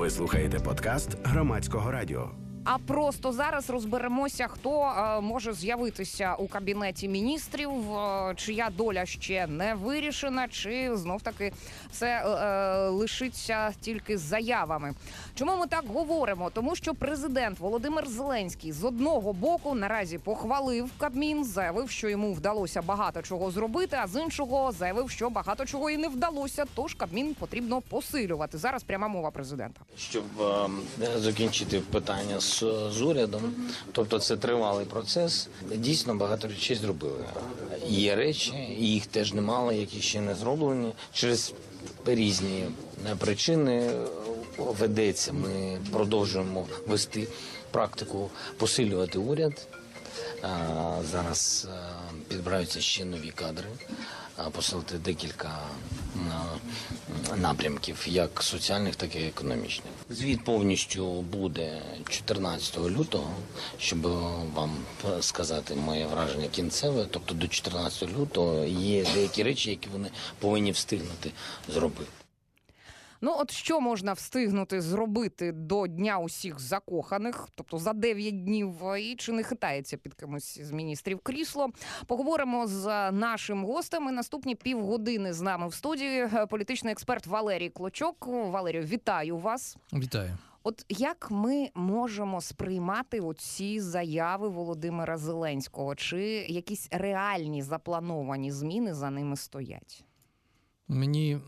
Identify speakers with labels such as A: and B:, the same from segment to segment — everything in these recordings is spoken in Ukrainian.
A: Ви слухаєте подкаст Громадського радіо.
B: А просто зараз розберемося, хто може з'явитися у Кабінеті міністрів, чия доля ще не вирішена, чи знов-таки все лишиться тільки заявами. Чому ми так говоримо? Тому що президент Володимир Зеленський з одного боку наразі похвалив Кабмін, заявив, що йому вдалося багато чого зробити, а з іншого заявив, що багато чого і не вдалося, тож Кабмін потрібно посилювати. Зараз пряма мова президента.
C: Щоб закінчити питання з урядом, тобто це тривалий процес, дійсно багато речей зробили. Є речі, і їх теж немало, які ще не зроблені. Через різні причини ведеться, ми продовжуємо вести практику посилювати уряд. Зараз підбираються ще нові кадри, посилити декілька напрямків, як соціальних, так і економічних. Звіт повністю буде 14 лютого, щоб вам сказати моє враження кінцеве. Тобто до 14 лютого є деякі речі, які вони повинні встигнути зробити.
B: Ну, от що можна встигнути зробити до Дня усіх закоханих, тобто за 9 днів, і чи не хитається під кимось з міністрів крісло? Поговоримо з нашим гостем. І наступні півгодини з нами в студії політичний експерт Валерій Клочок. Валерію, вітаю вас.
D: Вітаю.
B: От як ми можемо сприймати оці заяви Володимира Зеленського? Чи якісь реальні заплановані зміни за ними стоять?
D: Мені,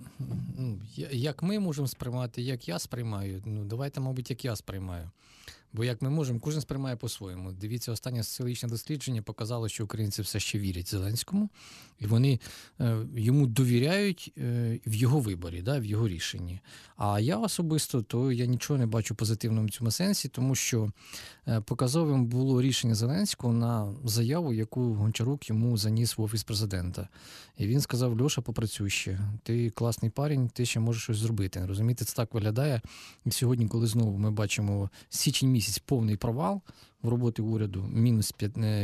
D: як ми можемо сприймати, як я сприймаю, давайте, мабуть, як я сприймаю. Бо як ми можемо, кожен сприймає по-своєму. Дивіться, останнє соціологічне дослідження показало, що українці все ще вірять Зеленському, і вони йому довіряють в його виборі, в його рішенні. А я особисто, то я нічого не бачу позитивного в цьому сенсі, тому що показовим було рішення Зеленського на заяву, яку Гончарук йому заніс в Офіс президента. І він сказав: Льоша, попрацюй ще, ти класний парень, ти ще можеш щось зробити. Розумієте, це так виглядає. І сьогодні, коли знову ми бачимо січень місяць повний провал в роботі уряду, мінус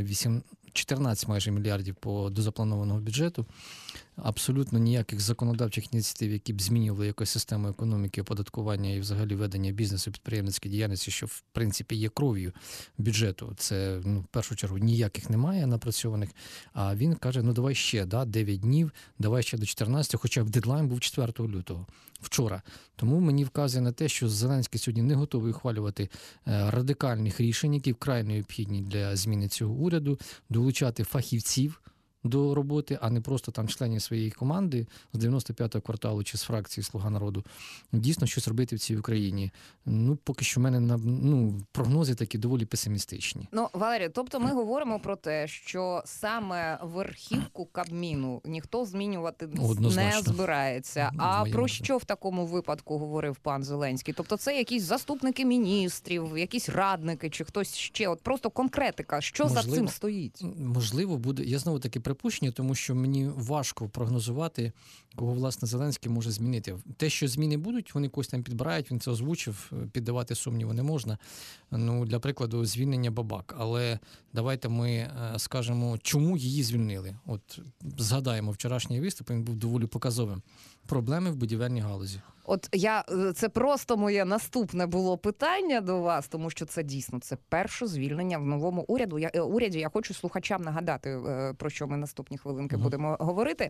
D: 14 майже мільярдів до запланованого бюджету, абсолютно ніяких законодавчих ініціатив, які б змінювали якусь систему економіки, оподаткування і взагалі ведення бізнесу, підприємницької діяльності, що в принципі є кров'ю бюджету. Це, в першу чергу, ніяких немає напрацьованих. А він каже: давай ще, 9 днів, давай ще до 14, хоча б дедлайн був 4 лютого, вчора. Тому мені вказує на те, що Зеленський сьогодні не готовий ухвалювати радикальних рішень, які вкрай необхідні для зміни цього уряду, долучати фахівців до роботи, а не просто там членів своєї команди з 95-го кварталу чи з фракції «Слуга народу», дійсно щось робити в цій Україні. Поки що в мене прогнози такі доволі песимістичні.
B: Валерій, тобто ми говоримо про те, що саме верхівку Кабміну ніхто змінювати не збирається. А про що в такому випадку говорив пан Зеленський? Тобто це якісь заступники міністрів, якісь радники чи хтось ще? От просто конкретика, що за цим стоїть?
D: Можливо, буде. Я знову таки припущення, тому що мені важко прогнозувати, кого, власне, Зеленський може змінити. Те, що зміни будуть, вони когось там підбирають, він це озвучив, піддавати сумніву не можна. Для прикладу, звільнення Бабак. Але давайте ми скажемо, чому її звільнили. От згадаємо, вчорашній виступ, він був доволі показовим. Проблеми в будівельній галузі.
B: Це просто моє наступне було питання до вас, тому що це дійсно, це перше звільнення в новому уряді. Я хочу слухачам нагадати, про що ми наступні хвилинки будемо говорити.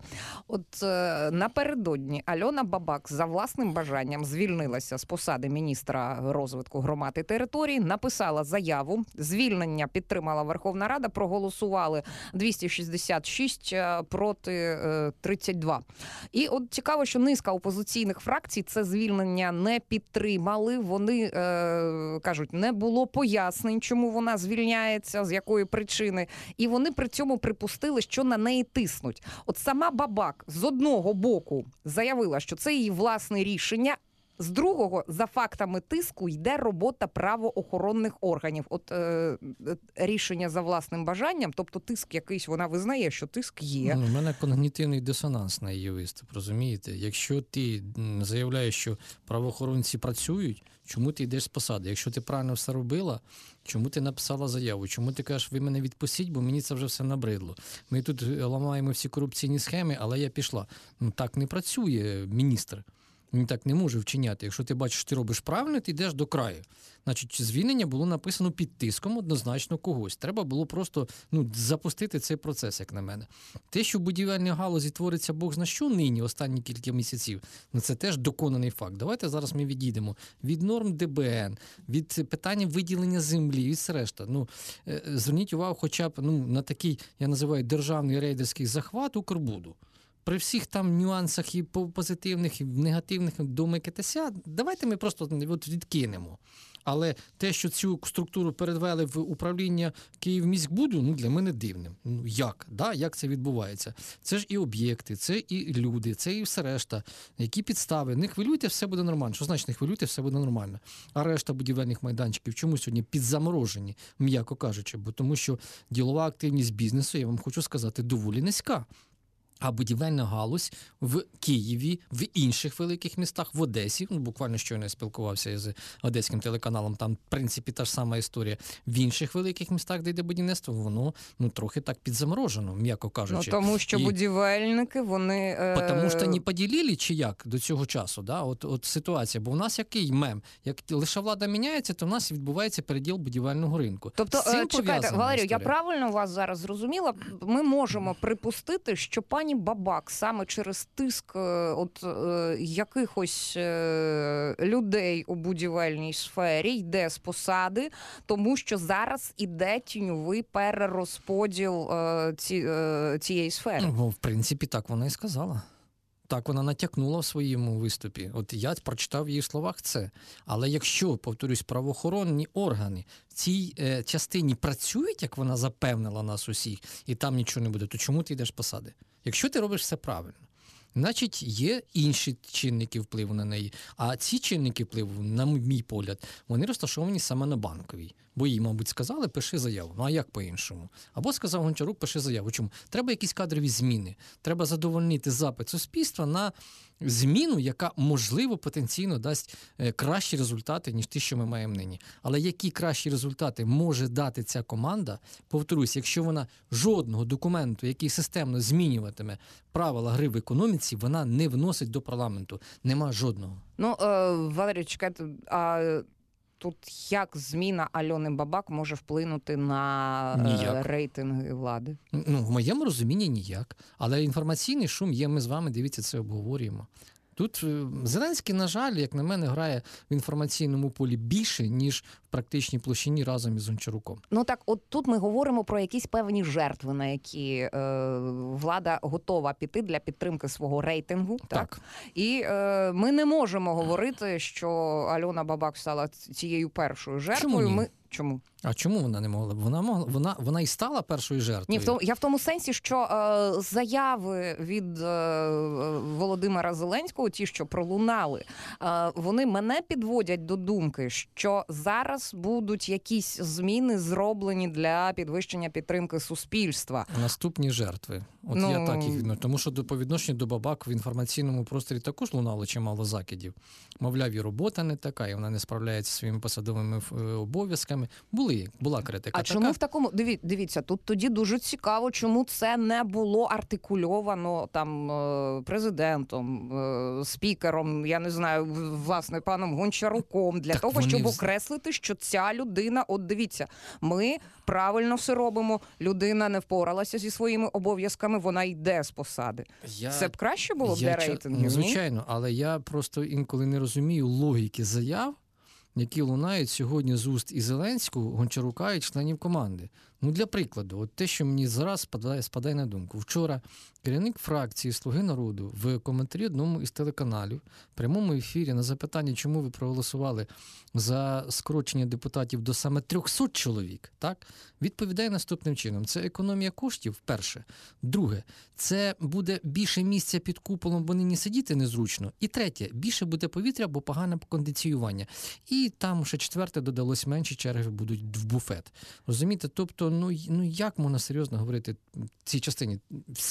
B: Напередодні Альона Бабак за власним бажанням звільнилася з посади міністра розвитку громад і територій, написала заяву, звільнення підтримала Верховна Рада, проголосували 266 проти 32. І от цікаво, що низка опозиційних фракцій це звільнення не підтримали. Вони кажуть, не було пояснень, чому вона звільняється, з якої причини. І вони при цьому припустили, що на неї тиснуть. От сама Бабак з одного боку заявила, що це її власне рішення, з другого, за фактами тиску, йде робота правоохоронних органів. Рішення за власним бажанням, тобто тиск якийсь, вона визнає, що тиск є.
D: У мене когнітивний дисонанс на її виступ, розумієте? Якщо ти заявляєш, що правоохоронці працюють, чому ти йдеш з посади? Якщо ти правильно все робила, чому ти написала заяву? Чому ти кажеш, ви мене відпустіть, бо мені це вже все набридло? Ми тут ламаємо всі корупційні схеми, але я пішла. Так не працює міністр. Він так не може вчиняти. Якщо ти бачиш, що ти робиш правильно, ти йдеш до краю. Значить, звільнення було написано під тиском однозначно когось. Треба було просто запустити цей процес, як на мене. Те, що в будівельній галузі твориться Бог зна що нині, останні кілька місяців, це теж доконаний факт. Давайте зараз ми відійдемо від норм ДБН, від питання виділення землі, від все решта. Зверніть увагу хоча б на такий, я називаю, державний рейдерський захват Укрбуду. При всіх там нюансах і позитивних, і негативних до МКТСЯ, давайте ми просто відкинемо. Але те, що цю структуру перевели в управління Київміськбуду, для мене дивним. Як? Як це відбувається? Це ж і об'єкти, це і люди, це і все решта. Які підстави? Не хвилюйте, все буде нормально. Що значить не хвилюйте, все буде нормально? А решта будівельних майданчиків чому сьогодні підзаморожені, м'яко кажучи? Бо тому що ділова активність бізнесу, я вам хочу сказати, доволі низька. А будівельна галузь в Києві, в інших великих містах, в Одесі, буквально щойно я спілкувався з одеським телеканалом, там, в принципі, та ж сама історія. В інших великих містах, де йде будівництво, воно трохи так підзаморожено, м'яко кажучи.
B: Тому що будівельники, вони...
D: Тому що не поділили, чи як, до цього часу, да? От ситуація. Бо в нас який мем? Як лише влада міняється, то в нас відбувається переділ будівельного ринку.
B: Тобто, чекайте, Валерію, я правильно вас зараз зрозуміла? Ми можемо припустити, що пані Бабак саме через тиск якихось людей у будівельній сфері йде з посади, тому що зараз іде тіньовий перерозподіл цієї сфери.
D: В принципі, так вона і сказала. Так вона натякнула в своєму виступі. От я прочитав в її словах це. Але якщо, повторюсь, правоохоронні органи в цій частині працюють, як вона запевнила нас усіх, і там нічого не буде, то чому ти йдеш з посади? Якщо ти робиш все правильно, значить є інші чинники впливу на неї. А ці чинники впливу, на мій погляд, вони розташовані саме на Банковій. Бо їй, мабуть, сказали, пиши заяву. А як по-іншому? Або сказав Гончарук, пиши заяву. Чому? Треба якісь кадрові зміни. Треба задовольнити запит суспільства на зміну, яка, можливо, потенційно дасть кращі результати, ніж ті, що ми маємо нині. Але які кращі результати може дати ця команда, повторюсь, якщо вона жодного документу, який системно змінюватиме правила гри в економіці, вона не вносить до парламенту. Нема жодного.
B: Валерій, чекайте, тут як зміна Альони Бабак може вплинути на рейтинги влади?
D: В моєму розумінні ніяк. Але інформаційний шум є, ми з вами, дивіться, це обговорюємо. Тут Зеленський, на жаль, як на мене, грає в інформаційному полі більше, ніж в практичній площині разом із Гончаруком.
B: Так, от тут ми говоримо про якісь певні жертви, на які влада готова піти для підтримки свого рейтингу. Так? І ми не можемо говорити, що Альона Бабак стала цією першою жертвою.
D: Чому ні?
B: Чому?
D: А чому вона не могла? Вона і стала першою жертвою.
B: Ні, я в тому сенсі, що заяви від Володимира Зеленського, ті, що пролунали, вони мене підводять до думки, що зараз будуть якісь зміни зроблені для підвищення підтримки суспільства.
D: Наступні жертви. Я так їх відношу. Тому що по відношенню до Бабак в інформаційному просторі також лунало чимало закидів. Мовляв, і робота не така, і вона не справляється зі своїми посадовими обов'язками. Була критика.
B: А чому в такому... Дивіться, тут тоді дуже цікаво, чому це не було артикульовано там президентом, спікером, я не знаю, власне, паном Гончаруком, для того, щоб окреслити, що ця людина, от дивіться, ми правильно все робимо, людина не впоралася зі своїми обов'язками, вона йде з посади. Це б краще було для рейтингів?
D: Звичайно, але я просто інколи не розумію логіки заяв, які лунають сьогодні з уст і Зеленського, Гончарука і членів команди. Для прикладу, от те, що мені зараз спадає на думку. Вчора керівник фракції «Слуги народу» в коментарі одному із телеканалів в прямому ефірі на запитання, чому ви проголосували за скорочення депутатів до саме 300 чоловік, так, відповідає наступним чином. Це економія коштів, перше. Друге, це буде більше місця під куполом, бо нині сидіти незручно. І третє, більше буде повітря, бо погане кондиціювання. І там ще четверте додалось, менші черги будуть в буфет. Розумієте? Тобто, як можна серйозно говорити в цій частині? Все, що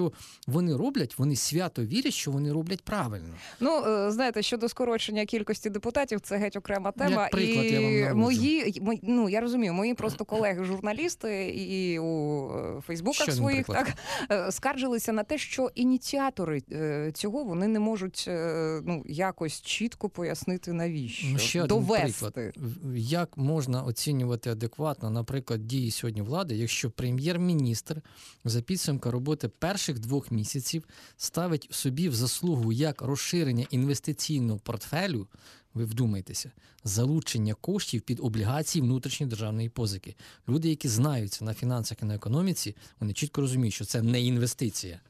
D: що вони роблять, вони свято вірять, що вони роблять правильно.
B: Ну, знаєте, щодо скорочення кількості депутатів, це геть окрема тема.
D: Як приклад, я вам наводжу.
B: Я розумію, мої просто колеги-журналісти і у фейсбуках своїх так скаржилися на те, що ініціатори цього вони не можуть якось чітко пояснити, навіщо.
D: Ще
B: довести.
D: Приклад. Як можна оцінювати адекватно, наприклад, дії сьогодні влади, якщо прем'єр-міністр за підсумком роботи перших 2 місяців ставить собі в заслугу як розширення інвестиційного портфелю, ви вдумайтеся, залучення коштів під облігації внутрішньої державної позики. Люди, які знаються на фінансах і на економіці, вони чітко розуміють, що це не інвестиція.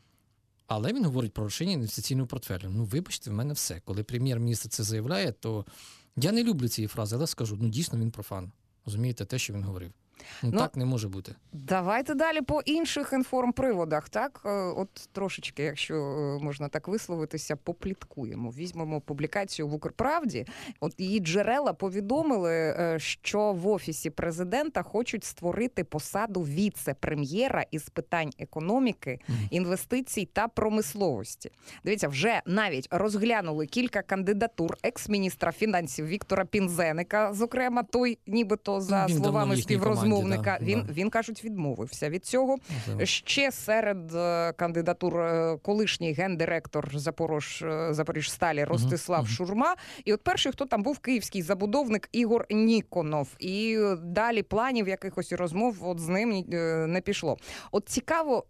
D: Але він говорить про розширення інвестиційного портфелю. Ну, вибачте, в мене все. Коли прем'єр-міністр це заявляє, то я не люблю цієї фрази, але скажу, дійсно він профан. Розумієте, те, що він говорив. Так не може бути.
B: Давайте далі по інших інформприводах. Так, от трошечки, якщо можна так висловитися, попліткуємо. Візьмемо публікацію в «Укрправді». От її джерела повідомили, що в Офісі президента хочуть створити посаду віце-прем'єра із питань економіки, інвестицій та промисловості. Дивіться, вже навіть розглянули кілька кандидатур екс-міністра фінансів Віктора Пінзеника, зокрема, той нібито за словами співрозмовника. Він, кажуть, відмовився від цього. Ще серед кандидатур колишній гендиректор Запоріжсталі Ростислав Шурма. І от перший, хто там був, київський забудовник Ігор Ніконов. І далі планів якихось розмов от з ним не пішло. От цікаво,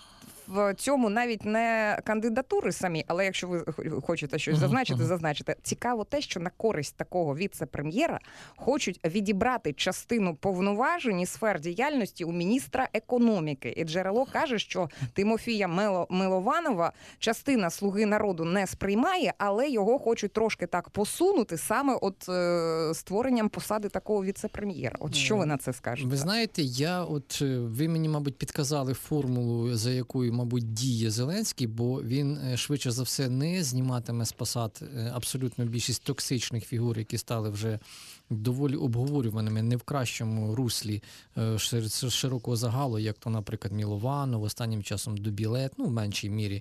B: в цьому навіть не кандидатури самі, але якщо ви хочете щось зазначити. Цікаво те, що на користь такого віце-прем'єра хочуть відібрати частину повноважень і сфер діяльності у міністра економіки. І джерело каже, що Тимофія Милованова частина «Слуги народу» не сприймає, але його хочуть трошки так посунути саме от створенням посади такого віце-прем'єра. От що ви на це скажете?
D: Ви знаєте, ви мені, мабуть, підказали формулу, за якою, мабуть, діє Зеленський, бо він швидше за все не зніматиме з посад абсолютно більшість токсичних фігур, які стали вже доволі обговорюваними, не в кращому руслі серед широкого загалу, як то, наприклад, Мілованов, останнім часом Дубілет, в меншій мірі,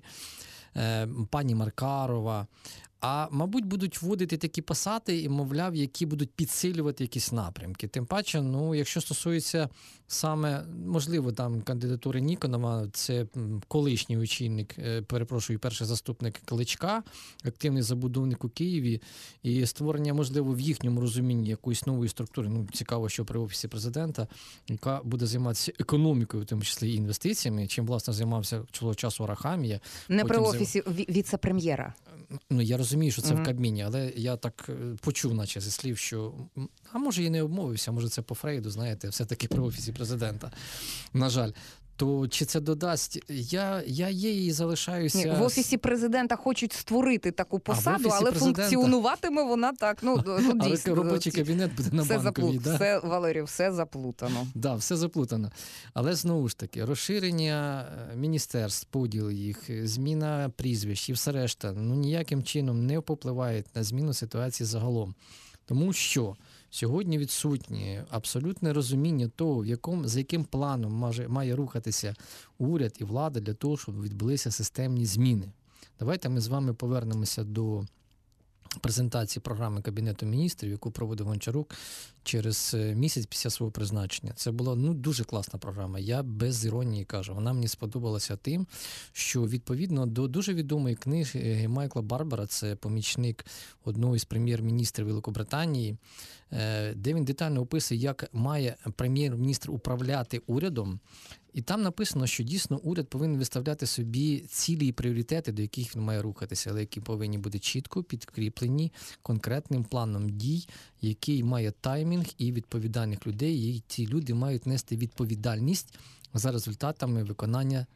D: пані Маркарова. А, мабуть, будуть вводити такі посади, і, мовляв, які будуть підсилювати якісь напрямки. Тим паче, якщо стосується саме, можливо, там кандидатури Ніконова, це колишній очільник, перший заступник Кличка, активний забудовник у Києві, і створення, можливо, в їхньому розумінні якоїсь нової структури, цікаво, що при Офісі президента, яка буде займатися економікою, в тому числі і інвестиціями, чим, власне, займався цього часу Арахамія.
B: Не при Офісі віце-прем'єра.
D: Я розумію, що це в Кабміні, але я так почув, наче зі слів, що, а може і не обмовився, може це по Фрейду, знаєте, все-таки при Офісі президента, на жаль. То чи це додасть? Я є і залишаюся...
B: В Офісі президента хочуть створити таку посаду, але функціонуватиме вона так, дійсно.
D: Але робочий кабінет буде на Банковій.
B: Валерію, все заплутано.
D: Так, все заплутано. Але знову ж таки, розширення міністерств, поділ їх, зміна прізвищ і все решта, ніяким чином не попливає на зміну ситуації загалом. Тому що сьогодні відсутнє абсолютне розуміння того, за яким планом має рухатися уряд і влада для того, щоб відбулися системні зміни. Давайте ми з вами повернемося до презентації програми Кабінету міністрів, яку проводив Гончарук через місяць після свого призначення. Це була дуже класна програма. Я без іронії кажу. Вона мені сподобалася тим, що відповідно до дуже відомої книги Майкла Барбара, це помічник одного із прем'єр-міністрів Великобританії, де він детально описує, як має прем'єр-міністр управляти урядом. І там написано, що дійсно уряд повинен виставляти собі цілі і пріоритети, до яких він має рухатися, але які повинні бути чітко підкріплені конкретним планом дій, який має таймінг і відповідальних людей, і ці люди мають нести відповідальність за результатами виконання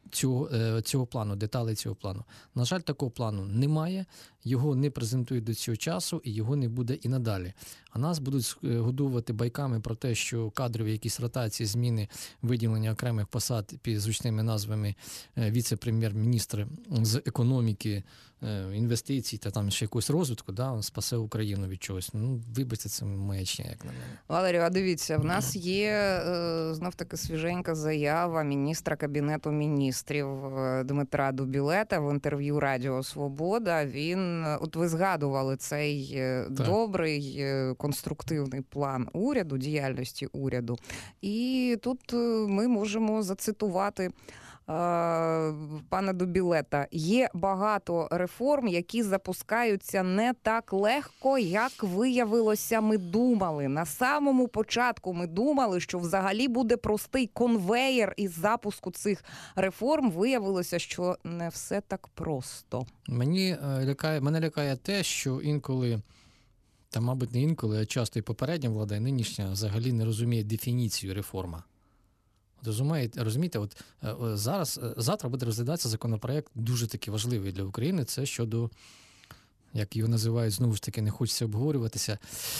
D: цього плану, деталей цього плану. На жаль, такого плану немає, його не презентують до цього часу і його не буде і надалі. А нас будуть годувати байками про те, що кадрові якісь ротації, зміни, виділення окремих посад під звучними назвами віце-прем'єр-міністр з економіки інвестицій та там ще якогось розвитку, да, спасе Україну від чогось. Ну, вибачте, це маячня, як на мене.
B: Валерію, а дивіться, в нас є знов-таки свіженька заява міністра Кабінету міністрів Дмитра Дубілета в інтерв'ю Радіо Свобода. От ви згадували цей добрий, конструктивний план уряду, діяльності уряду. І тут ми можемо зацитувати пана Дубілета. Є багато реформ, які запускаються не так легко, як виявилося, ми думали. На самому початку ми думали, що взагалі буде простий конвеєр із запуску цих реформ. Виявилося, що не все так просто.
D: Мене лякає те, що інколи, та, мабуть, не інколи, а часто і попередня влада, і нинішня взагалі не розуміє дефініцію реформа. Розумієте, завтра буде розглядатися законопроект дуже таки важливий для України. Це щодо, як його називають, знову ж таки, не хочеться обговорюватися,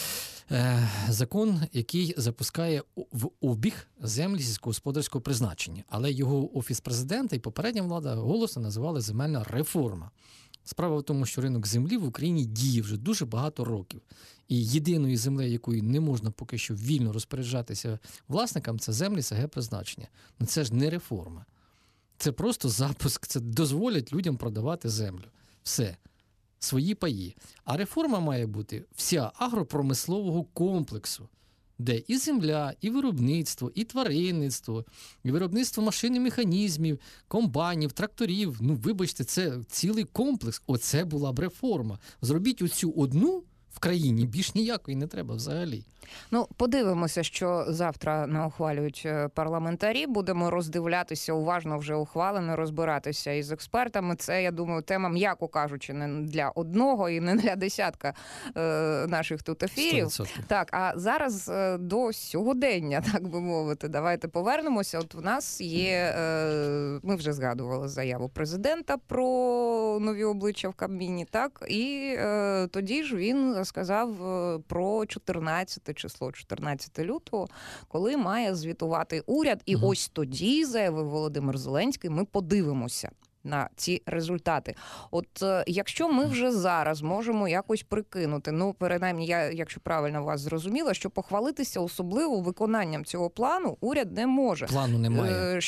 D: закон, який запускає в обіг землі сільськогосподарського призначення. Але його Офіс президента і попередня влада голосно називали земельна реформа. Справа в тому, що ринок землі в Україні діє вже дуже багато років. І єдиною землею, якою не можна поки що вільно розпоряджатися власникам, це землі СГ призначення. Ну це ж не реформа. Це просто запуск, це дозволять людям продавати землю. Все. Свої паї. А реформа має бути вся агропромислового комплексу, де і земля, і виробництво, і тваринництво, і виробництво машин і механізмів, комбайнів, тракторів. Ну, вибачте, це цілий комплекс. Оце була б реформа. Зробіть оцю одну в країні, більш ніякої не треба взагалі.
B: Ну, подивимося, що завтра не ухвалюють парламентарі. Будемо роздивлятися, уважно вже ухвалено, розбиратися із експертами. Це, я думаю, тема, м'яко кажучи, не для одного і не для десятка наших тут ефірів.
D: 100%.
B: Так, а зараз до сьогодення, так би мовити, давайте повернемося. От в нас є, ми вже згадували заяву президента про нові обличчя в Кабміні, так? І тоді ж він сказав про 14 число, 14 лютого, коли має звітувати уряд. І ось тоді, заявив Володимир Зеленський, ми подивимося на ці результати. От якщо ми вже зараз можемо якось прикинути, ну, принаймні, я, якщо правильно вас зрозуміла, що похвалитися особливо виконанням цього плану уряд не може.
D: Плану немає.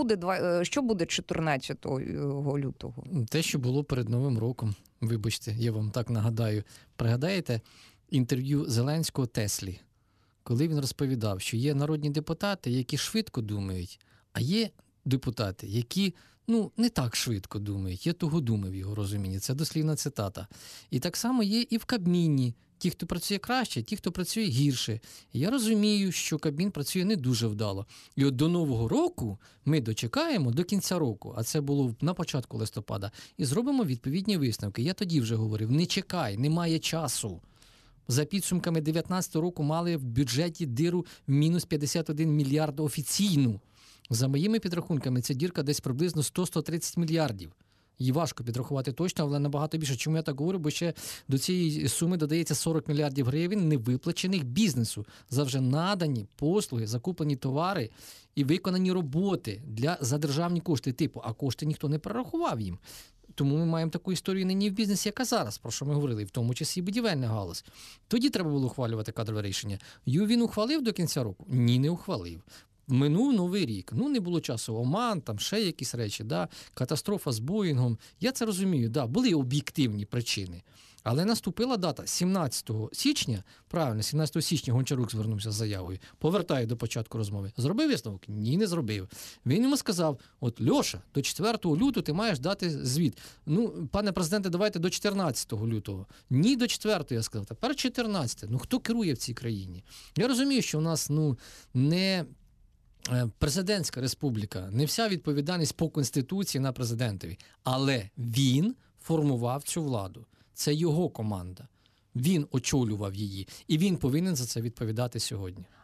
B: Що буде 14 лютого?
D: Те, що було перед Новим роком. Вибачте, я вам так нагадаю. Пригадаєте інтерв'ю Зеленського Теслі, коли він розповідав, що є народні депутати, які швидко думають, а є депутати, які не так швидко думають. Я тугодуми в його розумінні. Це дослівна цитата. І так само є і в Кабміні. Ті, хто працює краще, ті, хто працює гірше. І я розумію, що Кабмін працює не дуже вдало. І от до Нового року ми дочекаємо, до кінця року, а це було на початку листопада, і зробимо відповідні висновки. Я тоді вже говорив, не чекай, немає часу. За підсумками 2019 року мали в бюджеті диру в мінус 51 мільярд офіційну. За моїми підрахунками, ця дірка десь приблизно 100-130 мільярдів. Її важко підрахувати точно, але набагато більше. Чому я так говорю? Бо ще до цієї суми додається 40 мільярдів гривень невиплачених бізнесу за вже надані послуги, закуплені товари і виконані роботи за державні кошти типу, а кошти ніхто не перерахував їм. Тому ми маємо таку історію нині в бізнесі, яка зараз, про що ми говорили, в тому числі і будівельна галузь. Тоді треба було ухвалювати кадрове рішення. Він ухвалив до кінця року? Ні, не ухвалив. Минув Новий рік. Не було часу. Оман, там ще якісь речі, катастрофа з Боїнгом. Я це розумію, були об'єктивні причини. Але наступила дата 17 січня, правильно, 17 січня Гончарук звернувся з заявою, повертає до початку розмови. Зробив висновок? Ні, не зробив. Він йому сказав, от, Льоша, до 4 лютого ти маєш дати звіт. Пане президенте, давайте до 14 лютого. Ні, до 4, я сказав. Тепер 14. Хто керує в цій країні? Я розумію, що у нас, не президентська республіка, не вся відповідальність по Конституції на президентові. Але він формував цю владу. Це його команда. Він очолював її. І він повинен за це відповідати сьогодні.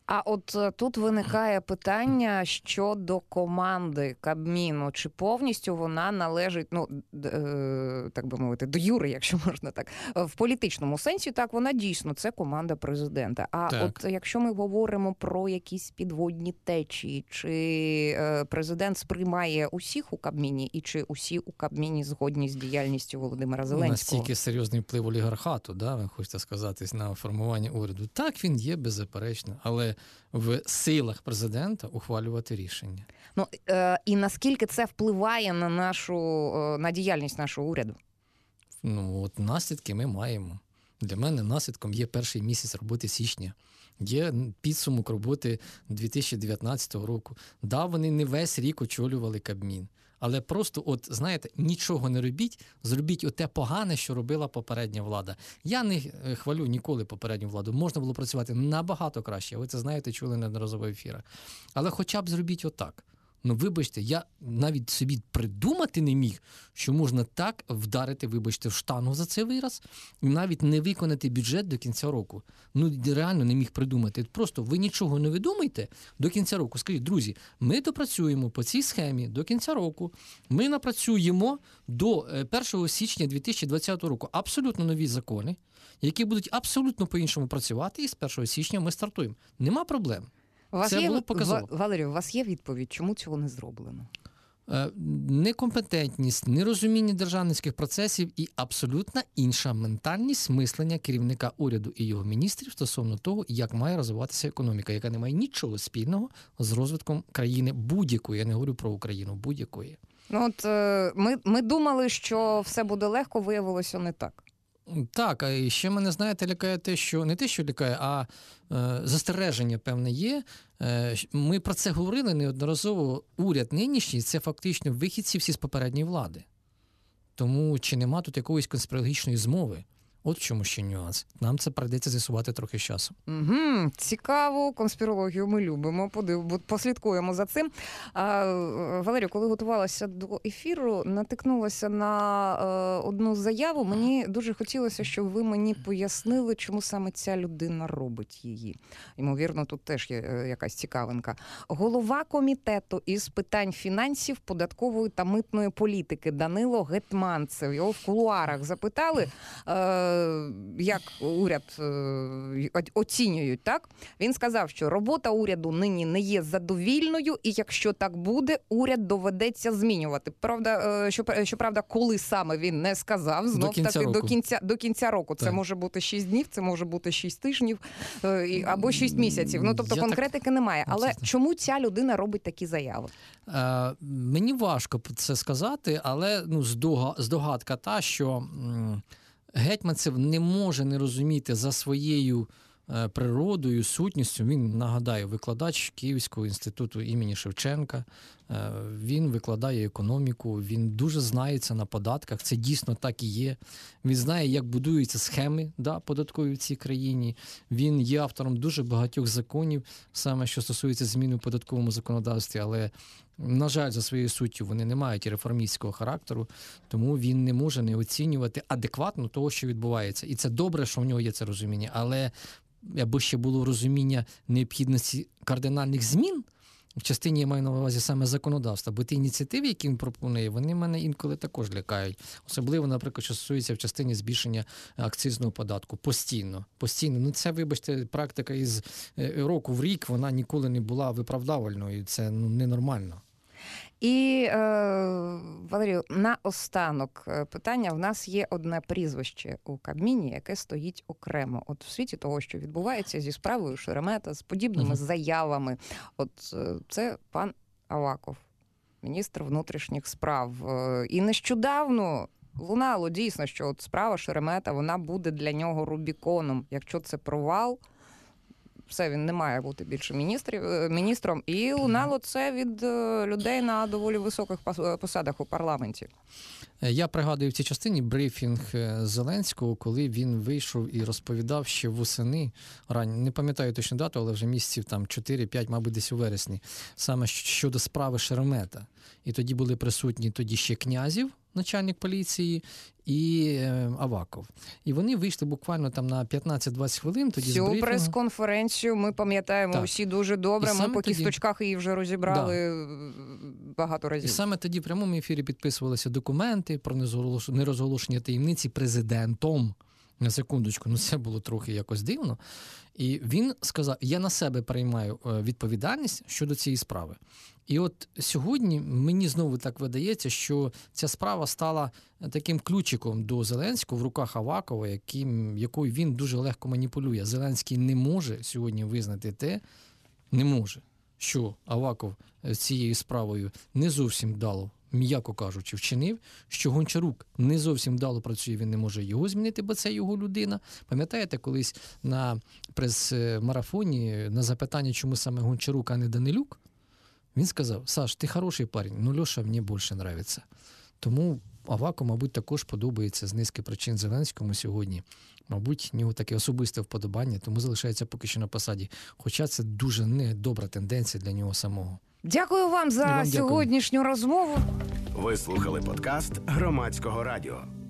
B: А от тут виникає питання щодо команди Кабміну. Чи повністю вона належить, так би мовити, до юри, якщо можна так. В політичному сенсі, так, вона дійсно, це команда президента. А
D: Так.
B: от якщо ми говоримо про якісь підводні течії, чи президент сприймає усіх у Кабміні, і чи усі у Кабміні згодні з діяльністю Володимира Зеленського?
D: Настільки серйозний вплив олігархату, да, ви хочете сказати, на формування уряду. Так, він є, беззаперечно, але в силах президента ухвалювати рішення.
B: І наскільки це впливає на діяльність нашого уряду?
D: От наслідки ми маємо. Для мене наслідком є перший місяць роботи січня. Є підсумок роботи 2019 року. Да, вони не весь рік очолювали Кабмін. Але просто, знаєте, нічого не робіть, зробіть оте погане, що робила попередня влада. Я не хвалю ніколи попередню владу. Можна було працювати набагато краще. Ви це знаєте, чули неодноразово в ефірах. Але хоча б зробіть отак. Вибачте, я навіть собі придумати не міг, що можна так вдарити, вибачте, в штангу за цей вираз, і навіть не виконати бюджет до кінця року. Реально не міг придумати. Просто ви нічого не видумайте до кінця року. Скажіть, друзі, ми допрацюємо по цій схемі до кінця року, ми напрацюємо до 1 січня 2020 року абсолютно нові закони, які будуть абсолютно по-іншому працювати, і з 1 січня ми стартуємо. Нема проблем. Це було показово.
B: Валерію, у вас є відповідь, чому цього не зроблено?
D: Некомпетентність, нерозуміння державницьких процесів і абсолютно інша ментальність мислення керівника уряду і його міністрів стосовно того, як має розвиватися економіка, яка не має нічого спільного з розвитком країни будь-якої. Я не говорю про Україну, будь-якої.
B: Ми думали, що все буде легко, виявилося не так.
D: Так, а ще мене, знаєте, лякає те, що не те, що лякає, а застереження певне є. Ми про це говорили неодноразово. Уряд нинішній – це фактично вихідці всі з попередньої влади. Тому чи нема тут якоїсь конспірологічної змови? От в чому ще нюанс. Нам це прийдеться з'ясувати трохи з часом.
B: Цікаву конспірологію ми любимо, послідкуємо за цим. Валерію, коли готувалася до ефіру, натикнулася на одну заяву. Мені дуже хотілося, щоб ви мені пояснили, чому саме ця людина робить її. Ймовірно, тут теж є якась цікавинка. Голова комітету із питань фінансів, податкової та митної політики Данило Гетманцев. Його в кулуарах запитали, як уряд оцінюють, так? Він сказав, що робота уряду нині не є задовільною, і якщо так буде, уряд доведеться змінювати. Правда, щоправда, коли саме він не сказав, до кінця року. Це може бути 6 днів, це може бути 6 тижнів або 6 місяців. Тобто конкретики немає. Але чому ця людина робить такі заяви?
D: Мені важко це сказати, але здогадка та, що Гетманцев не може не розуміти за своєю природою, сутністю. Він, нагадаю, викладач Київського інституту імені Шевченка. Він викладає економіку, він дуже знається на податках. Це дійсно так і є. Він знає, як будуються схеми податкові в цій країні. Він є автором дуже багатьох законів, саме що стосується зміни в податковому законодавстві, але на жаль, за своєю суттю вони не мають реформістського характеру, тому він не може не оцінювати адекватно того, що відбувається. І це добре, що в нього є це розуміння, але аби ще було розуміння необхідності кардинальних змін в частині, я маю на увазі саме законодавства, бо ті ініціативи, які він пропонує, вони мене інколи також лякають. Особливо, наприклад, що стосується в частині збільшення акцизного податку. Постійно. Це, вибачте, практика із року в рік, вона ніколи не була виправдавальною. Це ненормально.
B: І, Валерію, наостанок питання. В нас є одне прізвище у Кабміні, яке стоїть окремо. От в світі того, що відбувається зі справою Шеремета, з подібними заявами. Це пан Аваков, міністр внутрішніх справ. І нещодавно лунало дійсно, що справа Шеремета, вона буде для нього Рубіконом. Якщо це провал, все, він не має бути більше міністром. І лунало це від людей на доволі високих посадах у парламенті.
D: Я пригадую в цій частині брифінг Зеленського, коли він вийшов і розповідав ще восени, не пам'ятаю точну дату, але вже місяців 4-5, мабуть, десь у вересні, саме щодо справи Шеремета. І тоді були присутні ще Князів, начальник поліції, і Аваков. І вони вийшли буквально там на 15-20 хвилин. Тоді з
B: Цю
D: брифінгу.
B: прес-конференцію ми пам'ятаємо
D: Так.
B: усі дуже добре.
D: І
B: Ми
D: саме
B: по
D: тоді-
B: кісточках її вже розібрали багато
D: І
B: разів.
D: саме тоді в прямому ефірі підписувалися документи про нерозголошення таємниці президентом. На секундочку, ну це було трохи якось дивно. І він сказав, я на себе приймаю відповідальність щодо цієї справи. І от сьогодні мені знову так видається, що ця справа стала таким ключиком до Зеленського в руках Авакова, якою він дуже легко маніпулює. Зеленський не може сьогодні визнати не може, що Аваков цією справою не зовсім вдало, м'яко кажучи, вчинив, що Гончарук не зовсім вдало працює, він не може його змінити, бо це його людина. Пам'ятаєте, колись на прес-марафоні на запитання, чому саме Гончарук, а не Данилюк, він сказав, Саш, ти хороший парень, но Льоша мені більше подобається. Тому Аваку, мабуть, також подобається з низки причин Зеленському сьогодні. Мабуть, в нього таке особисте вподобання, тому залишається поки що на посаді. Хоча це дуже недобра тенденція для нього самого.
B: Дякую вам за
D: І вам дякую.
B: сьогоднішню розмову.
A: Ви слухали подкаст Громадського радіо.